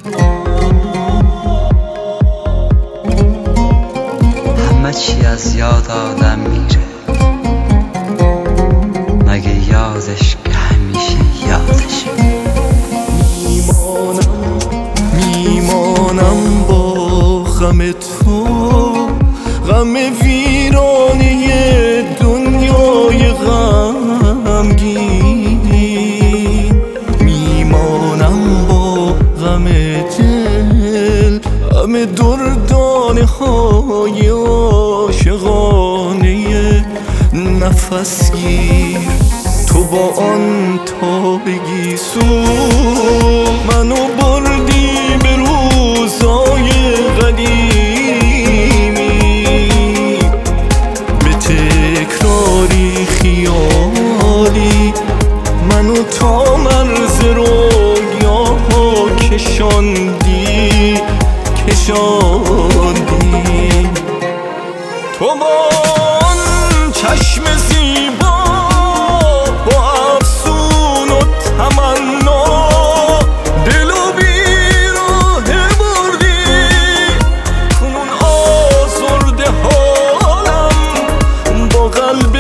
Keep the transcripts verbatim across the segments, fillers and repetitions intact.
همه چی از یاد آدم میره، مگه یادش که همیشه یادش میمانم میمانم با غم تو، غم ویرانه دنیای غمگین. میمانم با غم دل، غم دردانه های عاشقانه نفس گیر. تو با آن تابگی سو منو بردی به روزای قدیمی، به تکراری خیالی منو تا مرز رویاها کشاندی کشاندی. تو با آن چشم زیبا با افسون و تمنا دلو بیراه بردی. کنون آزرده حالم با قلب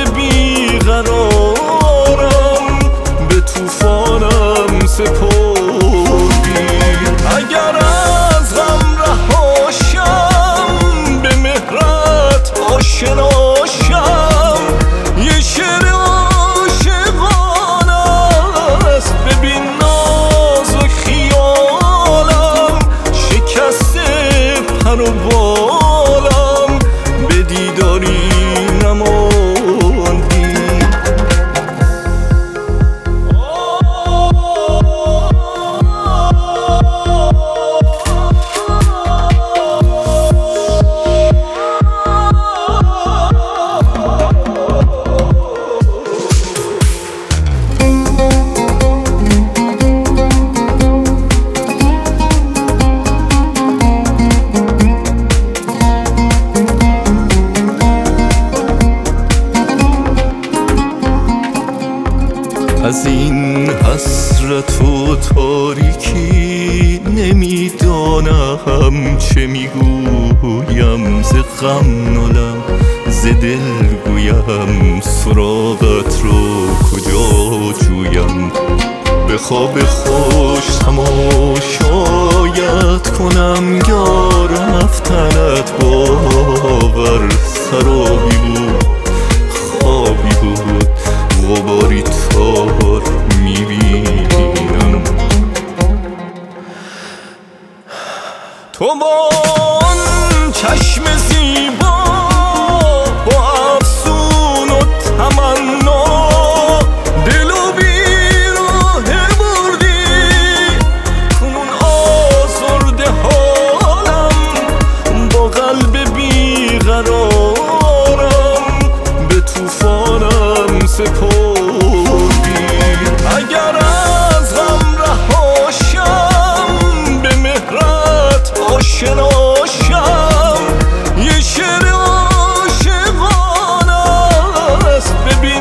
بیقرارم به طوفانم سپردی. اگر از غم رهاشم به مهرت آشناشم، یه شعر عاشقانه است. ببین ناز و خیالم شکسته پر و بالم، به دیداری نماندی. از این حسرت و تاریکی نمیدانم چه میگویم. ز غم نالم ز دل گویم، سراغت رو کجا جویم. به خواب خوش تماشایت کنم یا رفتنت باور سرابی بود خوابی بود. غباری تار میبینم. تو با آن چشم زیبا با افسون و تمنا دلو بیراه بردی. کنون آزرده حالم با قلب بیقرارم به طوفانم سپردی. اگر از غم رهاشم به مهرت آشناشم، یه شعر عاشقانه است. ببین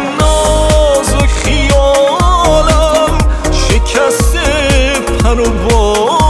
ناز و خیالم شکسته پر و بال